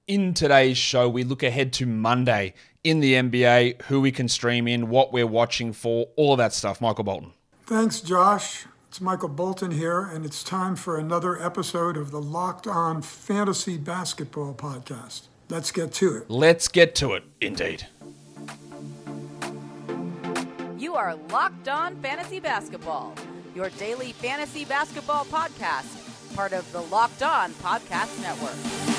In today's show, we look ahead to Monday in the NBA, who we can stream in, what we're watching for, all of that stuff. Michael Bolton. Thanks, Josh. It's Michael Bolton here, and it's time for another episode of the Locked On Fantasy Basketball Podcast. Let's get to it. Let's get to it, indeed. You are Locked On Fantasy Basketball, your daily fantasy basketball podcast, part of the Locked On Podcast Network.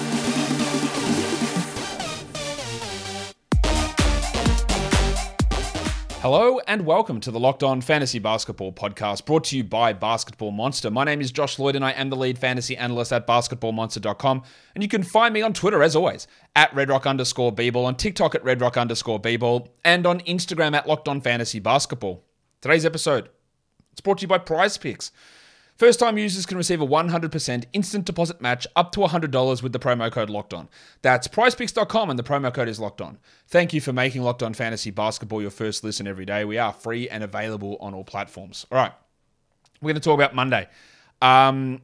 Hello and welcome to the Locked On Fantasy Basketball Podcast, brought to you by Basketball Monster. My name is Josh Lloyd and I am the lead fantasy analyst at basketballmonster.com. And you can find me on Twitter, as always, at redrock_bball, on TikTok at redrock_bball, and on Instagram at Locked On Fantasy Basketball. Today's episode, it's brought to you by PrizePicks. First-time users can receive a 100% instant deposit match up to $100 with the promo code LOCKEDON. That's prizepicks.com and the promo code is LOCKEDON. Thank you for making Locked On Fantasy Basketball your first listen every day. We are free and available on all platforms. All right, we're going to talk about Monday. I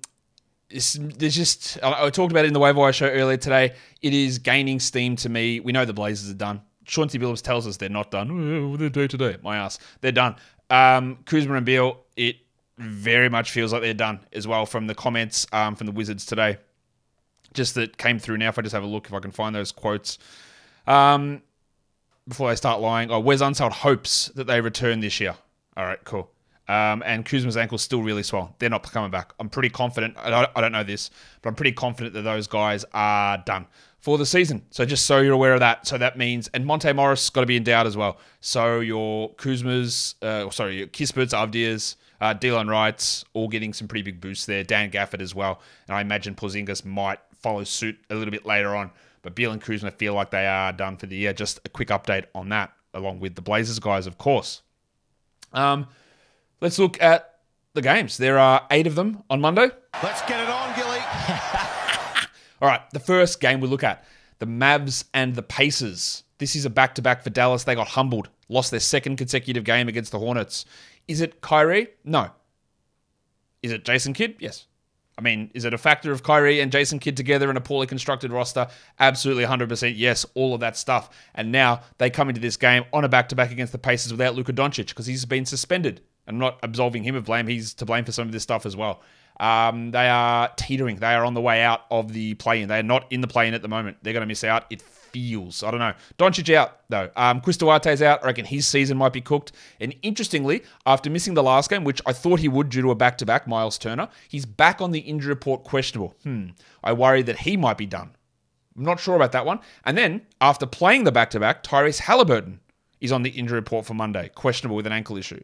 talked about it in the waiver wire show earlier today. It is gaining steam to me. We know the Blazers are done. Chauncey Billups tells us they're not done. What are they today? My ass. They're done. Kuzma and Beal, it very much feels like they're done as well from the comments from the Wizards today. Just that came through now. If I just have a look, if I can find those quotes. Before I start lying. Wes Unseld hopes that they return this year. All right, cool. And Kuzma's ankle's still really swollen. They're not coming back. I'm pretty confident. I don't know this, but I'm pretty confident that those guys are done for the season. So just so you're aware of that. So that means, and Monte Morris got to be endowed as well. So your Kuzma's, your Kispert's, Avdiya's, Delon Wright's all getting some pretty big boosts there. Dan Gafford as well. And I imagine Porzingis might follow suit a little bit later on. But Beal and Kuzma feel like they are done for the year. Just a quick update on that, along with the Blazers guys, of course. Let's look at the games. There are 8 of them on Monday. Let's get it on, Gilly. All right, the first game we look at, the Mavs and the Pacers. This is a back-to-back for Dallas. They got humbled, lost their second consecutive game against the Hornets. Is it Kyrie? No. Is it Jason Kidd? Yes. I mean, is it a factor of Kyrie and Jason Kidd together in a poorly constructed roster? Absolutely 100% yes, all of that stuff. And now they come into this game on a back-to-back against the Pacers without Luka Doncic because he's been suspended. I'm not absolving him of blame. He's to blame for some of this stuff as well. They are teetering. They are on the way out of the play-in. They are not in the play-in at the moment. They're going to miss out. It feels. I don't know. Doncic out, though. Chris Duarte's out. I reckon his season might be cooked. And interestingly, after missing the last game, which I thought he would due to a back-to-back, Miles Turner, he's back on the injury report questionable. I worry that he might be done. I'm not sure about that one. And then, after playing the back-to-back, Tyrese Halliburton is on the injury report for Monday, questionable with an ankle issue.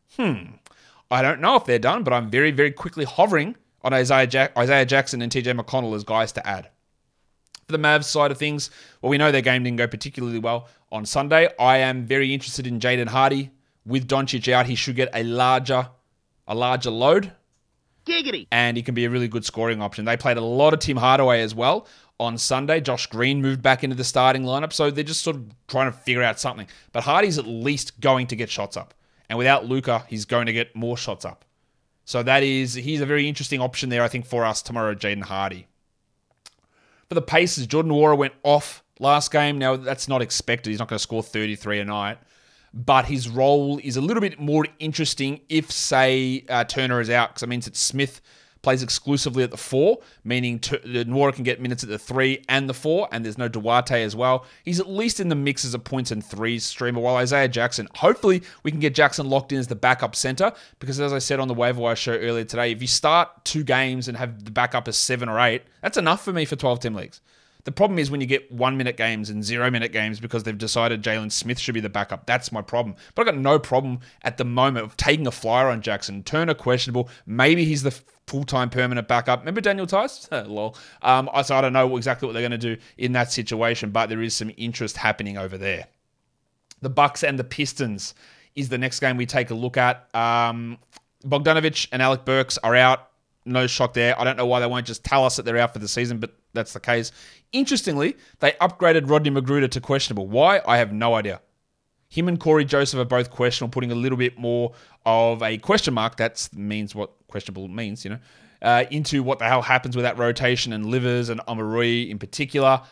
I don't know if they're done, but I'm very, very quickly hovering on Isaiah Jackson and TJ McConnell as guys to add. For the Mavs side of things, well, we know their game didn't go particularly well on Sunday. I am very interested in Jaden Hardy. With Doncic out, he should get a larger load. Giggity. And he can be a really good scoring option. They played a lot of Tim Hardaway as well on Sunday. Josh Green moved back into the starting lineup, so they're just sort of trying to figure out something. But Hardy's at least going to get shots up. And without Luka, he's going to get more shots up. So he's a very interesting option there, I think, for us tomorrow, Jaden Hardy. For the Pacers, Jordan Nwora went off last game. Now, that's not expected. He's not going to score 33 a night. But his role is a little bit more interesting if, say, Turner is out, because it means that Smith plays exclusively at the 4, meaning Nwora can get minutes at the 3 and the 4, and there's no Duarte as well. He's at least in the mix as a points and threes streamer, while Isaiah Jackson, hopefully we can get Jackson locked in as the backup center, because as I said on the waiver wire show earlier today, if you start 2 games and have the backup as 7 or 8, that's enough for me for 12-team leagues. The problem is when you get 1-minute games and 0-minute games because they've decided Jalen Smith should be the backup. That's my problem. But I've got no problem at the moment of taking a flyer on Jackson. Turner questionable. Maybe he's the full-time permanent backup. Remember Daniel Tice? Lol. So I don't know exactly what they're going to do in that situation, but there is some interest happening over there. The Bucks and the Pistons is the next game we take a look at. Bogdanovic and Alec Burks are out. No shock there. I don't know why they won't just tell us that they're out for the season, but that's the case. Interestingly, they upgraded Rodney McGruder to questionable. Why? I have no idea. Him and Corey Joseph are both questionable, putting a little bit more of a question mark. That means what questionable means, into what the hell happens with that rotation and Livers and Amarui in particular.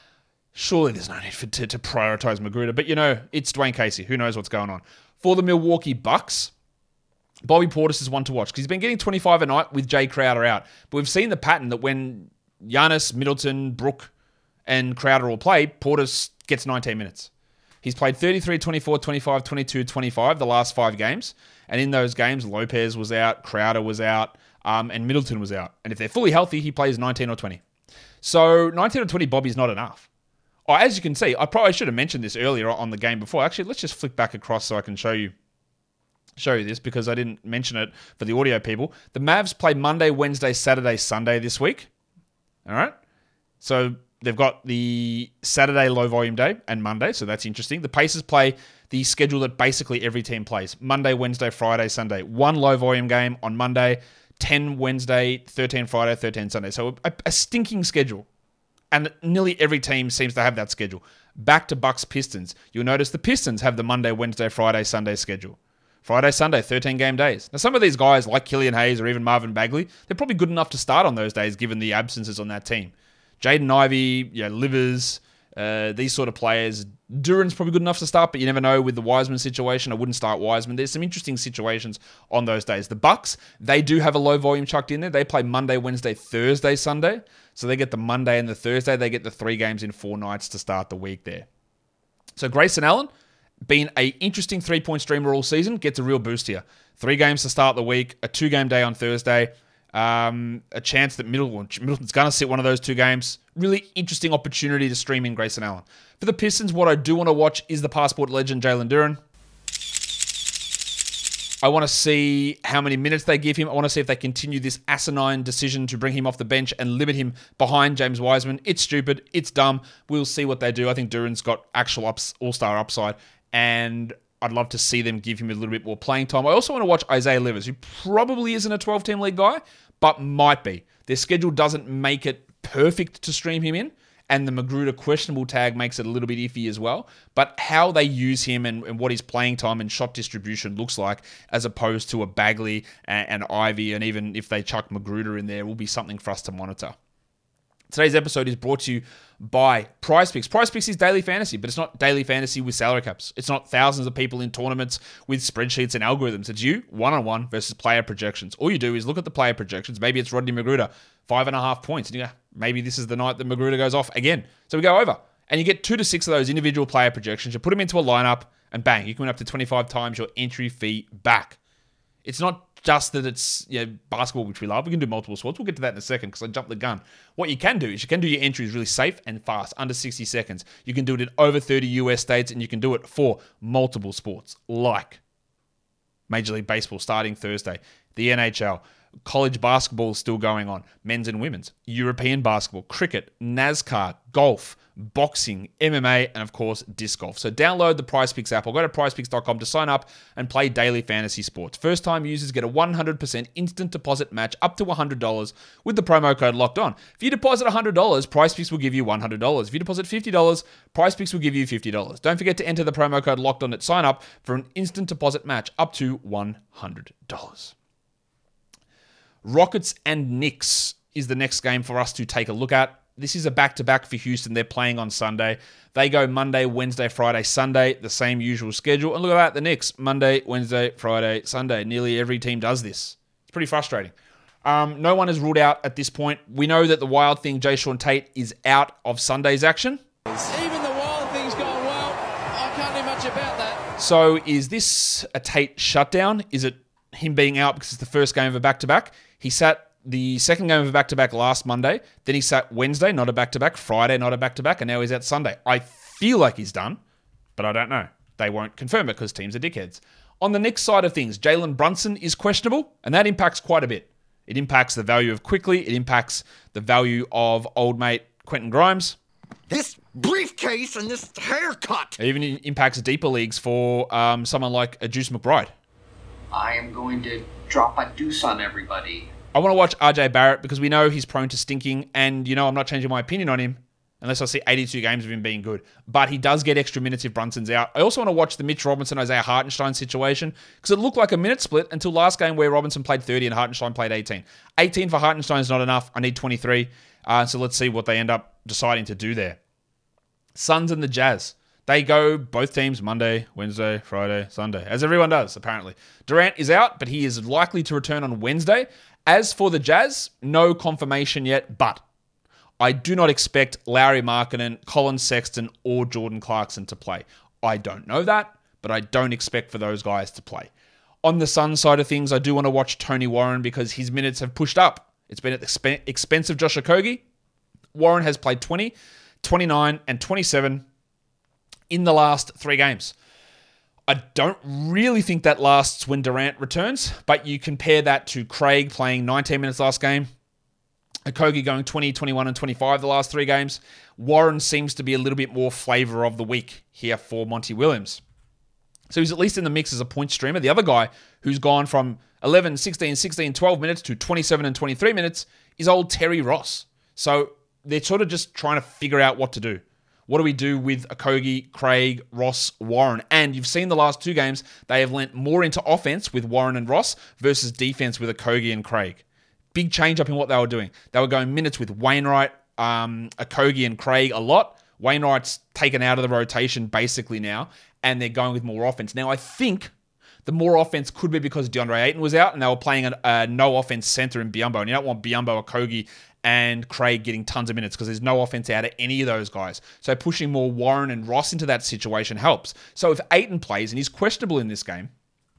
Surely there's no need to prioritize Magruder. But, it's Dwayne Casey. Who knows what's going on? For the Milwaukee Bucks, Bobby Portis is one to watch because he's been getting 25 a night with Jay Crowder out. But we've seen the pattern that when Giannis, Middleton, Brook, and Crowder all play, Portis gets 19 minutes. He's played 33, 24, 25, 22, 25 the last 5 games. And in those games, Lopez was out, Crowder was out, and Middleton was out. And if they're fully healthy, he plays 19 or 20. So 19 or 20 Bobby's not enough. Oh, as you can see, I probably should have mentioned this earlier on the game before. Actually, let's just flick back across so I can show you this because I didn't mention it for the audio people. The Mavs play Monday, Wednesday, Saturday, Sunday this week. All right? So they've got the Saturday low volume day and Monday, so that's interesting. The Pacers play the schedule that basically every team plays. Monday, Wednesday, Friday, Sunday. 1 low volume game on Monday, 10 Wednesday, 13 Friday, 13 Sunday. So a stinking schedule. And nearly every team seems to have that schedule. Back to Bucks Pistons. You'll notice the Pistons have the Monday, Wednesday, Friday, Sunday schedule. Friday, Sunday, 13 game days. Now, some of these guys, like Killian Hayes or even Marvin Bagley, they're probably good enough to start on those days given the absences on that team. Jaden Ivey, Livers, these sort of players. Duran's probably good enough to start, but you never know with the Wiseman situation. I wouldn't start Wiseman. There's some interesting situations on those days. The Bucks, they do have a low volume chucked in there. They play Monday, Wednesday, Thursday, Sunday. So they get the Monday and the Thursday. They get the 3 games in 4 nights to start the week there. So Grayson Allen, been an interesting 3-point streamer all season, gets a real boost here. 3 games to start the week, a 2-game day on Thursday, a chance that Middleton's going to sit one of those 2 games. Really interesting opportunity to stream in Grayson Allen. For the Pistons, what I do want to watch is the passport legend Jalen Duren. I want to see how many minutes they give him. I want to see if they continue this asinine decision to bring him off the bench and limit him behind James Wiseman. It's stupid. It's dumb. We'll see what they do. I think Duren's got actual all-star upside, and I'd love to see them give him a little bit more playing time. I also want to watch Isaiah Livers, who probably isn't a 12-team league guy, but might be. Their schedule doesn't make it perfect to stream him in, and the Magruder questionable tag makes it a little bit iffy as well. But how they use him and what his playing time and shot distribution looks like as opposed to a Bagley and Ivy, and even if they chuck Magruder in there, will be something for us to monitor. Today's episode is brought to you by PrizePicks. PrizePicks is daily fantasy, but it's not daily fantasy with salary caps. It's not thousands of people in tournaments with spreadsheets and algorithms. It's you, one-on-one versus player projections. All you do is look at the player projections. Maybe it's Rodney Magruder, 5.5 points. And you go, maybe this is the night that Magruder goes off again. So we go over. And you get 2 to 6 of those individual player projections. You put them into a lineup, and bang, you can win up to 25 times your entry fee back. It's not just that it's basketball, which we love. We can do multiple sports. We'll get to that in a second because I jumped the gun. What you can do is you can do your entries really safe and fast, under 60 seconds. You can do it in over 30 US states, and you can do it for multiple sports like Major League Baseball starting Thursday, the NHL, college basketball is still going on, men's and women's, European basketball, cricket, NASCAR, golf, boxing, MMA, and of course, disc golf. So download the PrizePicks app or go to prizepicks.com to sign up and play daily fantasy sports. First-time users get a 100% instant deposit match up to $100 with the promo code LOCKEDON. If you deposit $100, PrizePicks will give you $100. If you deposit $50, PrizePicks will give you $50. Don't forget to enter the promo code LOCKEDON at sign up for an instant deposit match up to $100. Rockets and Knicks is the next game for us to take a look at. This is a back-to-back for Houston. They're playing on Sunday. They go Monday, Wednesday, Friday, Sunday, the same usual schedule. And look at that, the Knicks, Monday, Wednesday, Friday, Sunday. Nearly every team does this. It's pretty frustrating. No one is ruled out at this point. We know that the Wild Thing, Jae'Sean Tate, is out of Sunday's action. Even the Wild Thing's gone well. I can't do much about that. So is this a Tate shutdown? Is it him being out because it's the first game of a back-to-back? He sat the second game of a back-to-back last Monday. Then he sat Wednesday, not a back-to-back. Friday, not a back-to-back. And now he's at Sunday. I feel like he's done, but I don't know. They won't confirm it because teams are dickheads. On the Knicks side of things, Jalen Brunson is questionable, and that impacts quite a bit. It impacts the value of Quickly. It impacts the value of old mate Quentin Grimes. This briefcase and this haircut. It even impacts deeper leagues for someone like a Juice McBride. I am going to drop a deuce on everybody. I want to watch RJ Barrett because we know he's prone to stinking, and I'm not changing my opinion on him unless I see 82 games of him being good. But he does get extra minutes if Brunson's out. I also want to watch the Mitch Robinson, Isaiah Hartenstein situation because it looked like a minute split until last game where Robinson played 30 and Hartenstein played 18. 18 for Hartenstein is not enough. I need 23. So let's see what they end up deciding to do there. Suns and the Jazz. They go both teams Monday, Wednesday, Friday, Sunday, as everyone does, apparently. Durant is out, but he is likely to return on Wednesday. As for the Jazz, no confirmation yet, but I do not expect Lauri Markkanen, Colin Sexton, or Jordan Clarkson to play. I don't know that, but I don't expect for those guys to play. On the Suns side of things, I do want to watch Tony Warren because his minutes have pushed up. It's been at the expense of Josh Okogie. Warren has played 20, 29, and 27 in the last 3 games. I don't really think that lasts when Durant returns, but you compare that to Craig playing 19 minutes last game, Okogie going 20, 21, and 25 the last 3 games. Warren seems to be a little bit more flavor of the week here for Monty Williams. So he's at least in the mix as a point streamer. The other guy who's gone from 11, 16, 16, 12 minutes to 27 and 23 minutes is old Terry Ross. So they're sort of just trying to figure out what to do. What do we do with Okogie, Craig, Ross, Warren? And you've seen the last 2 games, they have lent more into offense with Warren and Ross versus defense with Okogie and Craig. Big change up in what they were doing. They were going minutes with Wainwright, Okogie, and Craig a lot. Wainwright's taken out of the rotation basically now, and they're going with more offense. Now, I think the more offense could be because DeAndre Ayton was out, and they were playing a no-offense center in Biyombo. And you don't want Biyombo, Okogie, and Craig getting tons of minutes because there's no offense out of any of those guys. So pushing more Warren and Ross into that situation helps. So if Ayton plays, and he's questionable in this game,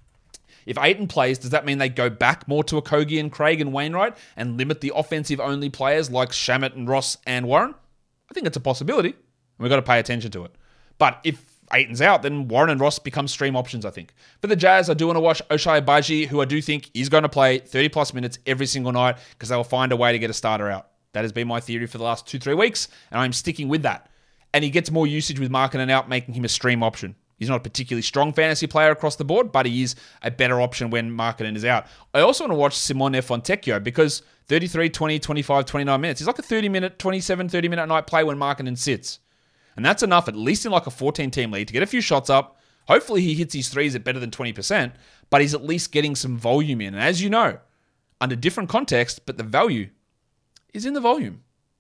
if Ayton plays, does that mean they go back more to Okogie and Craig and Wainwright and limit the offensive-only players like Shamet and Ross and Warren? I think it's a possibility, and we've got to pay attention to it. But if Ayton's out, then Warren and Ross become stream options, I think. For the Jazz, I do want to watch Ochai Agbaji, who I do think is going to play 30-plus minutes every single night because they will find a way to get a starter out. That has been my theory for the last 2-3 weeks, and I'm sticking with that. And he gets more usage with Markkanen out, making him a stream option. He's not a particularly strong fantasy player across the board, but he is a better option when Markkanen is out. I also want to watch Simone Fontecchio because 33, 20, 25, 29 minutes. He's like a 30-minute, 27, 30-minute night play when Markkanen sits. And that's enough, at least in like a 14-team league, to get a few shots up. Hopefully he hits his threes at better than 20%, but he's at least getting some volume in. And as you know, under different context, but the value is in the volume.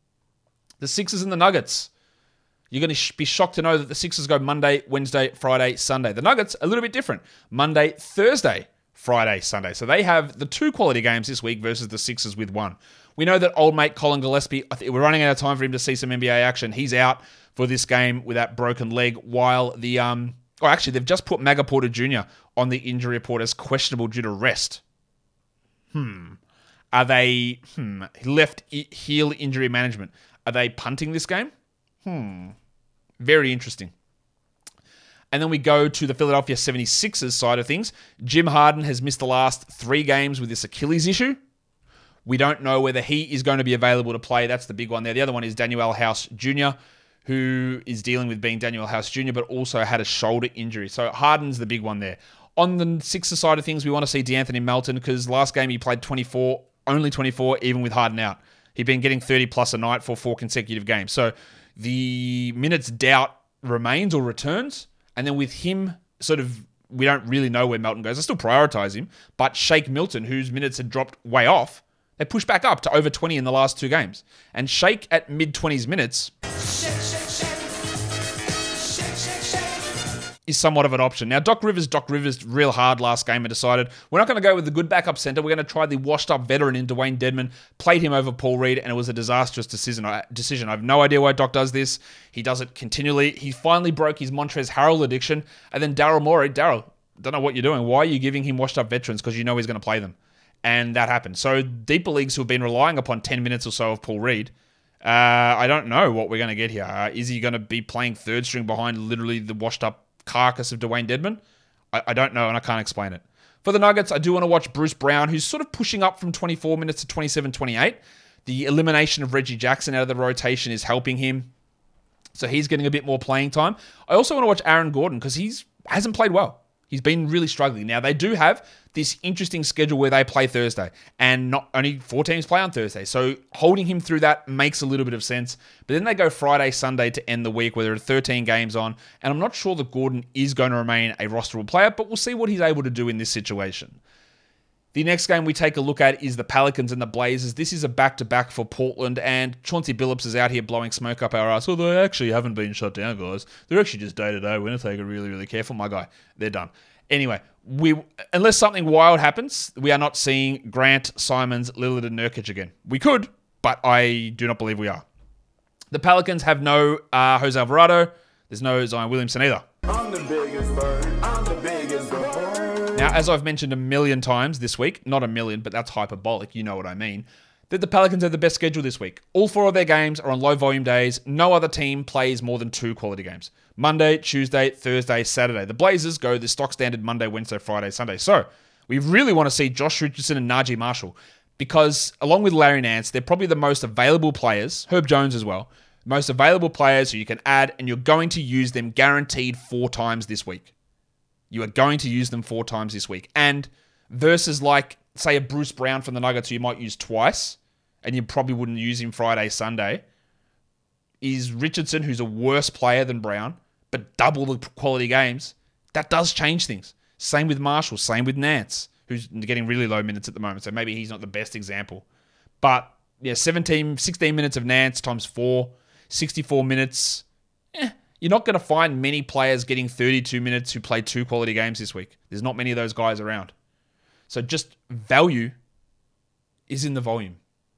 The Sixers and the Nuggets. You're going to be shocked to know that the Sixers go Monday, Wednesday, Friday, Sunday. The Nuggets, a little bit different. Monday, Thursday, Friday, Sunday. So they have the 2 quality games this week versus the Sixers with 1. We know that old mate Colin Gillespie, we're running out of time for him to see some NBA action. He's out for this game with that broken leg, while the actually they've just put Maga Porter Jr. on the injury report as questionable due to rest. Are they left heel injury management? Are they punting this game? Very interesting. And then we go to the Philadelphia 76ers side of things. Jim Harden has missed the last 3 games with this Achilles issue. We don't know whether he is going to be available to play. That's the big one there. The other one is Daniel House Jr., who is dealing with being Daniel House Jr., but also had a shoulder injury. So Harden's the big one there. On the Sixers side of things, we want to see DeAnthony Melton because last game he played 24, only 24, even with Harden out. He'd been getting 30-plus a night for 4 consecutive games. So the minutes doubt remains or returns. And then with him, we don't really know where Melton goes. I still prioritize him. But Shake Milton, whose minutes had dropped way off, they pushed back up to over 20 in the last 2 games. And Shake at mid-20s minutes is somewhat of an option. Now, Doc Rivers real hard last game and decided we're not going to go with the good backup center. We're going to try the washed-up veteran in Dwayne Dedmon. Played him over Paul Reed, and it was a disastrous decision. I have no idea why Doc does this. He does it continually. He finally broke his Montrezl Harrell addiction. And then Daryl Morey, don't know what you're doing. Why are you giving him washed-up veterans? Because you know he's going to play them. And that happened. So deeper leagues who have been relying upon 10 minutes or so of Paul Reed, I don't know what we're going to get here. Is he going to be playing third string behind literally the washed-up carcass of Dwayne Dedmon? I don't know, and I can't explain it. For the Nuggets, I do want to watch Bruce Brown, who's sort of pushing up from 24 minutes to 27, 28. The elimination of Reggie Jackson out of the rotation is helping him, so he's getting a bit more playing time. I also want to watch Aaron Gordon because he hasn't played well. He's been really struggling. Now, they do have this interesting schedule where they play Thursday, and not only 4 teams play on Thursday. So holding him through that makes a little bit of sense. But then they go Friday, Sunday to end the week where there are 13 games on, and I'm not sure that Gordon is going to remain a rosterable player, but we'll see what he's able to do in this situation. The next game we take a look at is the Pelicans and the Blazers. This is a back-to-back for Portland, and Chauncey Billups is out here blowing smoke up our ass. Oh, they actually haven't been shut down, guys. They're actually just day-to-day. We're going to take it really, really careful. My guy, they're done. Anyway, unless something wild happens, we are not seeing Grant, Simons, Lillard, and Nurkic again. We could, but I do not believe we are. The Pelicans have no Jose Alvarado. There's no Zion Williamson either. I'm the biggest bird. I'm the biggest bird. Now, as I've mentioned a million times this week, not a million, but that's hyperbolic, you know what I mean, that the Pelicans have the best schedule this week. All 4 of their games are on low-volume days. No other team plays more than 2 quality games. Monday, Tuesday, Thursday, Saturday. The Blazers go the stock standard Monday, Wednesday, Friday, Sunday. So, we really want to see Josh Richardson and Najee Marshall because, along with Larry Nance, they're probably the most available players, Herb Jones as well, most available players who you can add, and you're going to use them guaranteed 4 times this week. You are going to use them 4 times this week. And versus like, say, a Bruce Brown from the Nuggets who you might use twice, and you probably wouldn't use him Friday, Sunday, is Richardson, who's a worse player than Brown, but double the quality games. That does change things. Same with Marshall, same with Nance, who's getting really low minutes at the moment, so maybe he's not the best example. But, yeah, 16 minutes of Nance times 4, 64 minutes, you're not going to find many players getting 32 minutes who play 2 quality games this week. There's not many of those guys around. So just value is in the volume.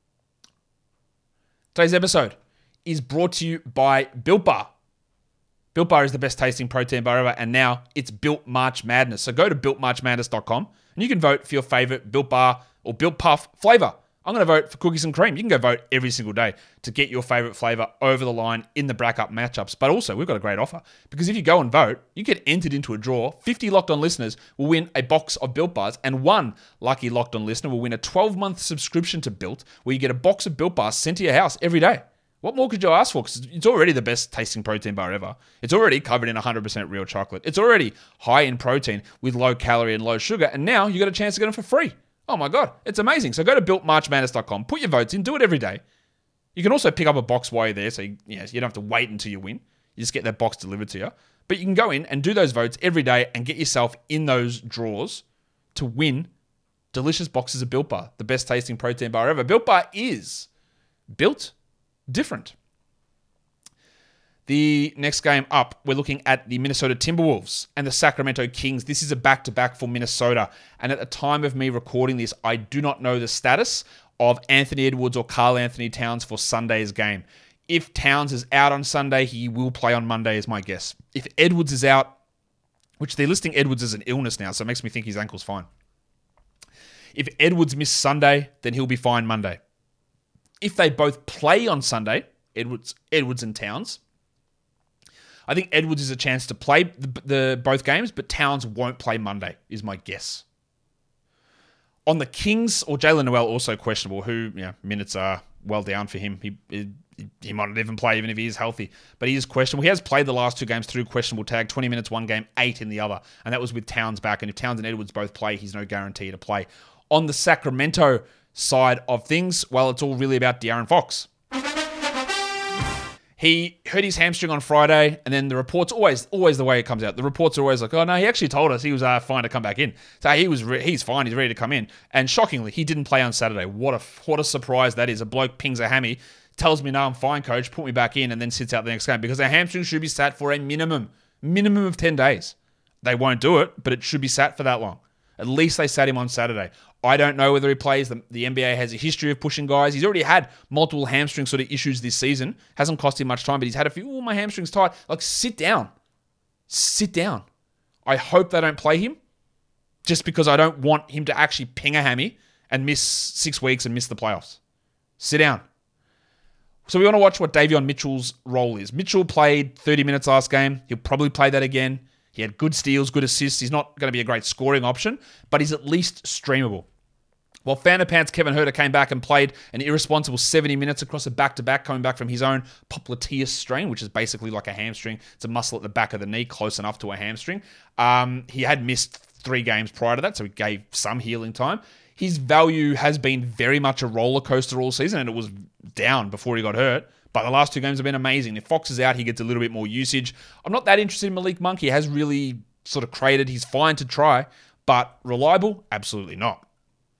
Today's episode is brought to you by Built Bar. Built Bar is the best tasting protein bar ever, and now it's Built March Madness. So go to builtmarchmadness.com and you can vote for your favorite Built Bar or Built Puff flavor. I'm going to vote for cookies and cream. You can go vote every single day to get your favorite flavor over the line in the bracket matchups. But also, we've got a great offer because if you go and vote, you get entered into a draw. 50 Locked On listeners will win a box of Built Bars, and one lucky Locked On listener will win a 12-month subscription to Built, where you get a box of Built Bars sent to your house every day. What more could you ask for? Because it's already the best tasting protein bar ever. It's already covered in 100% real chocolate. It's already high in protein with low calorie and low sugar, and now you got a chance to get them for free. Oh my God, it's amazing. So go to builtmarchmadness.com, put your votes in, do it every day. You can also pick up a box while you're there, so you don't have to wait until you win. You just get that box delivered to you. But you can go in and do those votes every day and get yourself in those draws to win delicious boxes of Built Bar, the best tasting protein bar ever. Built Bar is built different. The next game up, we're looking at the Minnesota Timberwolves and the Sacramento Kings. This is a back-to-back for Minnesota. And at the time of me recording this, I do not know the status of Anthony Edwards or Karl Anthony Towns for Sunday's game. If Towns is out on Sunday, he will play on Monday is my guess. If Edwards is out, which they're listing Edwards as an illness now, so it makes me think his ankle's fine. If Edwards missed Sunday, then he'll be fine Monday. If they both play on Sunday, Edwards and Towns, I think Edwards is a chance to play the both games, but Towns won't play Monday, is my guess. On the Kings, or Jalen Noel also questionable, who minutes are well down for him. He might not even play even if he is healthy, but he is questionable. He has played the last 2 games through questionable tag, 20 minutes one game, 8 in the other, and that was with Towns back. And if Towns and Edwards both play, he's no guarantee to play. On the Sacramento side of things, well, it's all really about De'Aaron Fox. He hurt his hamstring on Friday, and then the reports, always the way it comes out, the reports are always like, oh no, he actually told us he was fine to come back in. So he's fine, he's ready to come in. And shockingly, he didn't play on Saturday. What a surprise that is. A bloke pings a hammy, tells me, no, I'm fine, coach, put me back in, and then sits out the next game. Because a hamstring should be sat for a minimum of 10 days. They won't do it, but it should be sat for that long. At least they sat him on Saturday. I don't know whether he plays. The NBA has a history of pushing guys. He's already had multiple hamstring sort of issues this season. Hasn't cost him much time, but he's had a few, my hamstring's tight. Like, sit down. Sit down. I hope they don't play him just because I don't want him to actually ping a hammy and miss 6 weeks and miss the playoffs. Sit down. So we want to watch what Davion Mitchell's role is. Mitchell played 30 minutes last game. He'll probably play that again. He had good steals, good assists. He's not going to be a great scoring option, but he's at least streamable. While Pants Kevin Huerter came back and played an irresponsible 70 minutes across a back-to-back, coming back from his own popliteus strain, which is basically like a hamstring. It's a muscle at the back of the knee, close enough to a hamstring. He had missed 3 games prior to that, so he gave some healing time. His value has been very much a roller coaster all season, and it was down before he got hurt. But the last 2 games have been amazing. If Fox is out, he gets a little bit more usage. I'm not that interested in Malik Monk. He has really sort of created. He's fine to try, but reliable? Absolutely not.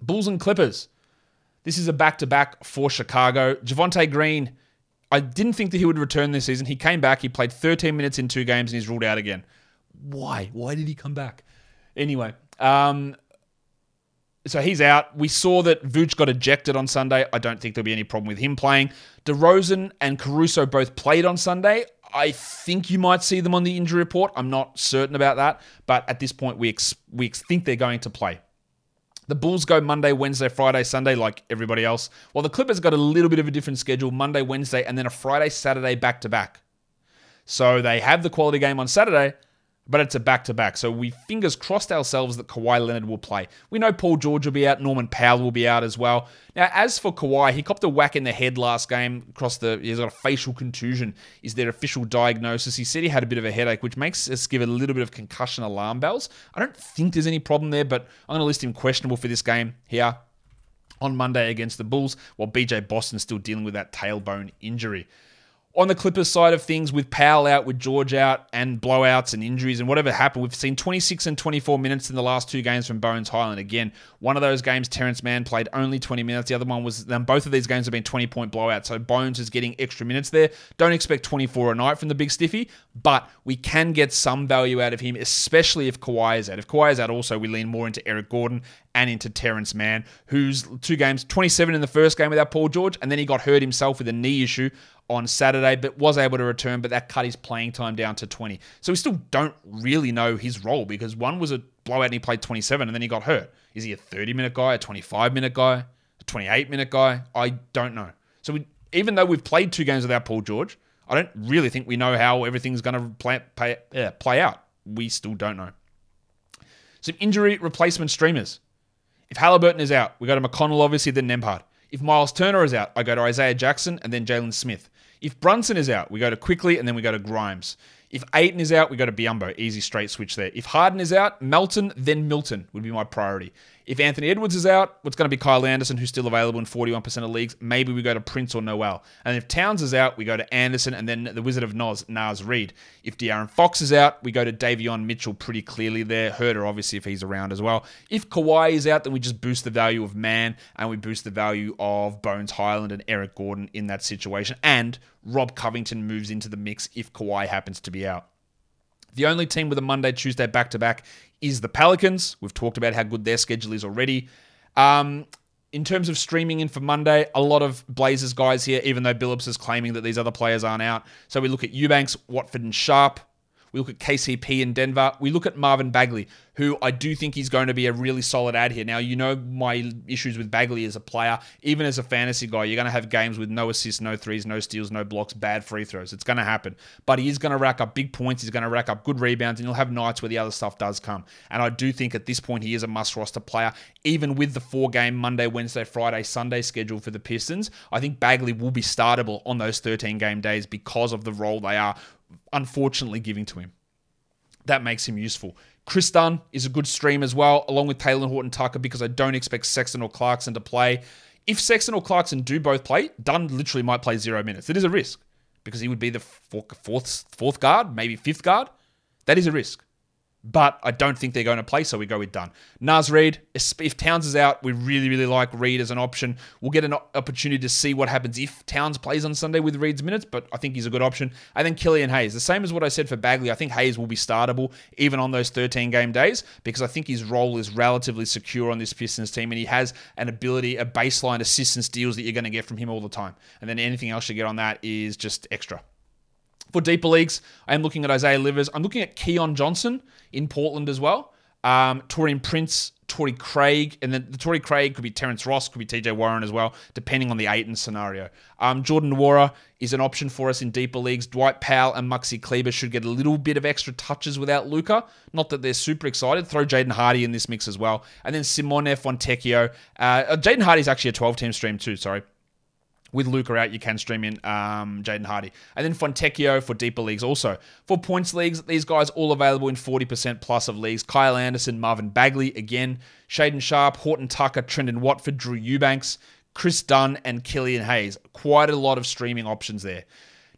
Bulls and Clippers. This is a back-to-back for Chicago. Javonte Green, I didn't think that he would return this season. He came back. He played 13 minutes in 2 games and he's ruled out again. Why? Why did he come back? Anyway, so he's out. We saw that Vooch got ejected on Sunday. I don't think there'll be any problem with him playing. DeRozan and Caruso both played on Sunday. I think you might see them on the injury report. I'm not certain about that. But at this point, we think they're going to play. The Bulls go Monday, Wednesday, Friday, Sunday like everybody else. While the Clippers got a little bit of a different schedule, Monday, Wednesday, and then a Friday, Saturday back-to-back. So they have the quality game on Saturday, but it's a back-to-back. So we fingers crossed ourselves that Kawhi Leonard will play. We know Paul George will be out. Norman Powell will be out as well. Now, as for Kawhi, he copped a whack in the head last game. He's got a facial contusion is their official diagnosis. He said he had a bit of a headache, which makes us give a little bit of concussion alarm bells. I don't think there's any problem there, but I'm going to list him questionable for this game here on Monday against the Bulls, while BJ Boston's still dealing with that tailbone injury. On the Clippers side of things, with Powell out, with George out, and blowouts and injuries and whatever happened, we've seen 26 and 24 minutes in the last 2 games from Bones Highland. Again, one of those games, Terrence Mann played only 20 minutes. The other one was, both of these games have been 20-point blowouts. So Bones is getting extra minutes there. Don't expect 24 a night from the big stiffy, but we can get some value out of him, especially if Kawhi is out. If Kawhi is out also, we lean more into Eric Gordon and into Terrence Mann, who's 2 games, 27 in the first game without Paul George, and then he got hurt himself with a knee issue on Saturday, but was able to return, but that cut his playing time down to 20. So we still don't really know his role, because one was a blowout and he played 27 and then he got hurt. Is he a 30-minute guy, a 25-minute guy, a 28-minute guy? I don't know. So even though we've played 2 games without Paul George, I don't really think we know how everything's going to play out. We still don't know. Some injury replacement streamers. If Halliburton is out, we go to McConnell, obviously, then Nembhard. If Miles Turner is out, I go to Isaiah Jackson and then Jalen Smith. If Brunson is out, we go to Quickly and then we go to Grimes. If Ayton is out, we go to Biyombo. Easy straight switch there. If Harden is out, Melton, then Milton would be my priority. If Anthony Edwards is out, it's going to be Kyle Anderson, who's still available in 41% of leagues. Maybe we go to Prince or Noel. And if Towns is out, we go to Anderson and then the Wizard of Naz Reid. If De'Aaron Fox is out, we go to Davion Mitchell pretty clearly there. Herder, obviously, if he's around as well. If Kawhi is out, then we just boost the value of Mann and we boost the value of Bones Highland and Eric Gordon in that situation. And Rob Covington moves into the mix if Kawhi happens to be out. The only team with a Monday, Tuesday back-to-back is the Pelicans. We've talked about how good their schedule is already. In terms of streaming in for Monday, a lot of Blazers guys here, even though Billups is claiming that these other players aren't out. So we look at Eubanks, Watford, and Sharp. We look at KCP in Denver. We look at Marvin Bagley, who I do think he's going to be a really solid ad here. Now, you know my issues with Bagley as a player. Even as a fantasy guy, you're going to have games with no assists, no threes, no steals, no blocks, bad free throws. It's going to happen. But he is going to rack up big points. He's going to rack up good rebounds, and he'll have nights where the other stuff does come. And I do think at this point he is a must-roster player. Even with the 4-game Monday, Wednesday, Friday, Sunday schedule for the Pistons, I think Bagley will be startable on those 13-game days because of the role they are unfortunately giving to him. That makes him useful. Chris Dunn is a good stream as well, along with Taylor Horton-Tucker, because I don't expect Sexton or Clarkson to play. If Sexton or Clarkson do both play, Dunn literally might play 0 minutes. It is a risk, because he would be the fourth guard, maybe 5th guard. That is a risk. But I don't think they're going to play, so we go with Dunn. Naz Reid, if Towns is out, we really, really like Reid as an option. We'll get an opportunity to see what happens if Towns plays on Sunday with Reid's minutes, but I think he's a good option. And then Killian Hayes. The same as what I said for Bagley. I think Hayes will be startable even on those 13-game days, because I think his role is relatively secure on this Pistons team, and he has an ability, a baseline assists and steals that you're going to get from him all the time. And then anything else you get on that is just extra. For deeper leagues, I am looking at Isaiah Livers. I'm looking at Keon Johnson in Portland as well. Taurean Prince, Torrey Craig, and then the Torrey Craig could be Terrence Ross, could be TJ Warren as well, depending on the Ayton scenario. Jordan Nwora is an option for us in deeper leagues. Dwight Powell and Maxi Kleber should get a little bit of extra touches without Luka. Not that they're super excited. Throw Jaden Hardy in this mix as well. And then Simone Fontecchio. Jaden Hardy is actually a 12-team stream too, sorry. With Luka out, you can stream in Jaden Hardy. And then Fontecchio for deeper leagues also. For points leagues, these guys all available in 40% plus of leagues. Kyle Anderson, Marvin Bagley, again. Shaden Sharp, Horton Tucker, Trendon Watford, Drew Eubanks, Chris Dunn, and Killian Hayes. Quite a lot of streaming options there.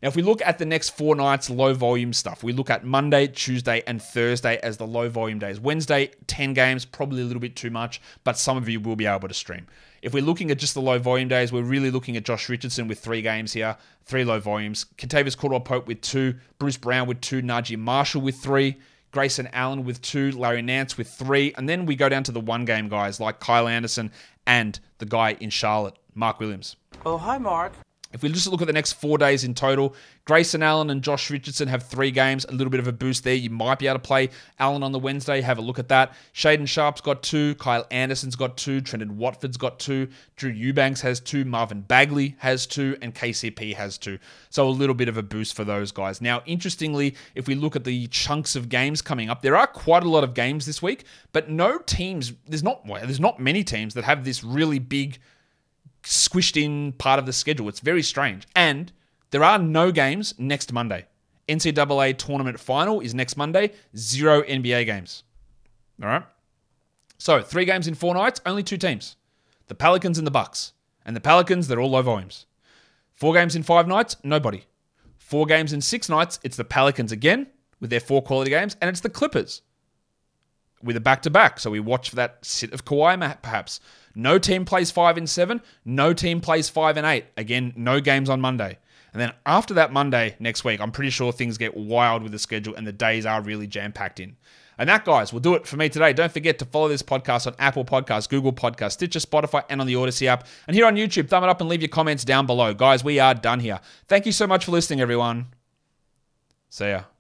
Now, if we look at the next 4 nights, low volume stuff, we look at Monday, Tuesday, and Thursday as the low volume days. Wednesday, 10 games, probably a little bit too much, but some of you will be able to stream. If we're looking at just the low volume days, we're really looking at Josh Richardson with 3 games here, 3 low volumes. Kentavious Caldwell-Pope with 2, Bruce Brown with 2, Najee Marshall with 3, Grayson Allen with 2, Larry Nance with 3, and then we go down to the 1-game guys like Kyle Anderson and the guy in Charlotte, Mark Williams. Oh, hi, Mark. If we just look at the next 4 days in total, Grayson Allen and Josh Richardson have 3 games, a little bit of a boost there. You might be able to play Allen on the Wednesday. Have a look at that. Shaden Sharp's got 2. Kyle Anderson's got 2. Trenton Watford's got 2. Drew Eubanks has 2. Marvin Bagley has 2. And KCP has 2. So a little bit of a boost for those guys. Now, interestingly, if we look at the chunks of games coming up, there are quite a lot of games this week, but no teams, there's not many teams that have this really big squished in part of the schedule. It's very strange. And there are no games next Monday. NCAA tournament final is next Monday. 0 NBA games. All right? So 3 games in 4 nights, only 2 teams. The Pelicans and the Bucks. And the Pelicans, they're all low volumes. 4 games in 5 nights, nobody. 4 games in 6 nights, it's the Pelicans again with their 4 quality games. And it's the Clippers with a back-to-back. So we watch for that sit of Kawhi perhaps. No team plays 5 and 7. No team plays 5 and 8. Again, no games on Monday. And then after that Monday next week, I'm pretty sure things get wild with the schedule and the days are really jam-packed in. And that, guys, will do it for me today. Don't forget to follow this podcast on Apple Podcasts, Google Podcasts, Stitcher, Spotify, and on the Odyssey app. And here on YouTube, thumb it up and leave your comments down below. Guys, we are done here. Thank you so much for listening, everyone. See ya.